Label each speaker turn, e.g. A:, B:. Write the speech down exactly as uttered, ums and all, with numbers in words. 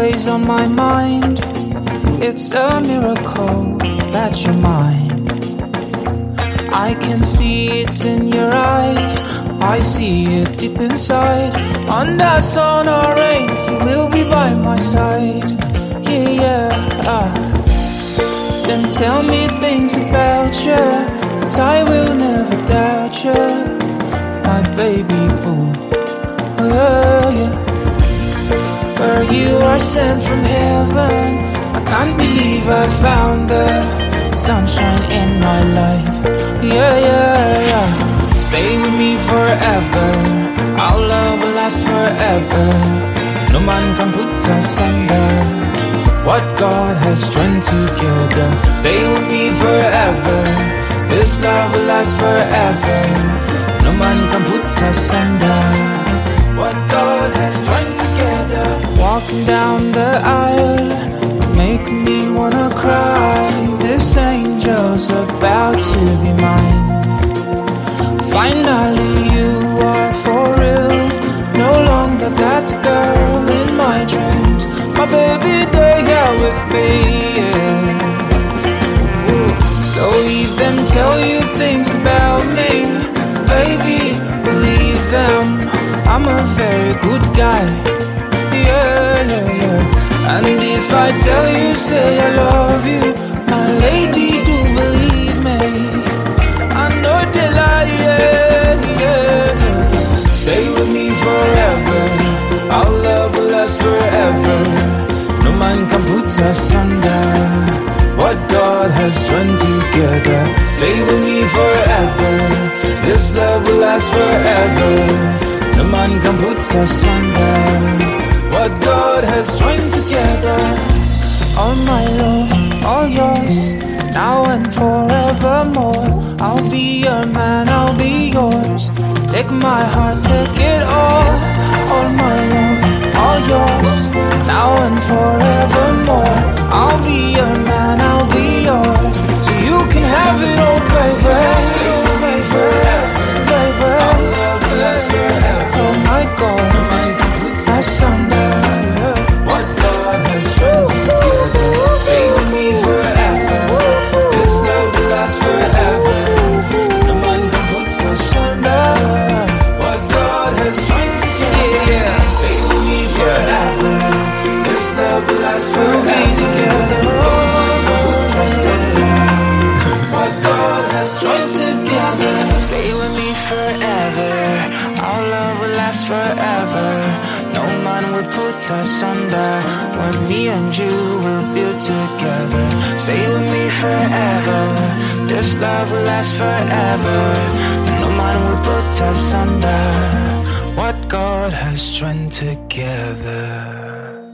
A: always on my mind. It's a miracle that you're mine. I can see it in your eyes, I see it deep inside. Under sun or rain, you will be by my side. Yeah, yeah. Ah. Then tell me things about you, but I will never doubt you, my baby boo. Oh, yeah. Girl, you are sent from heaven. I can't believe I found the sunshine in my life. Yeah, yeah, yeah. Stay with me forever. Our love will last forever. No man can put us under. What God has joined together. Stay with me forever. This love will last forever. No man can put us under. What God has joined together. Walking down the aisle, make me wanna cry. This angel's about to be mine. Finally you are for real. No longer that girl in my dreams. My baby, they here with me, yeah. So leave them tell you things about me. Baby, believe them, I'm a very good guy. Yeah, yeah, yeah. And if I tell you, say I love you, my lady, do believe me. I know they lie, yeah, yeah. Stay with me forever. Our love will last forever. No man can put us under. What God has joined together. Stay with me forever. This love will last forever. No man can put us under. What God has joined together. All my love, all yours, now and forevermore. I'll be your man, I'll be yours. Take my heart, take it all. All my love, all yours, now and forevermore. I'll be your man, I'll be yours. So you can have it all, baby. Forever, baby. Our love will last forever. Oh my God, no man can put us under. What God has joined together. Stay with me forever. This love will last forever. No man can put us under. What God has joined together. Yeah. Stay with me forever. This love will last forever. No man can put us under. What God has joined together. Stay with me forever. Our love will last forever. No man will put us under. What me and you will build together. Stay with me forever. This love will last forever. No man will put us under. What God has joined together.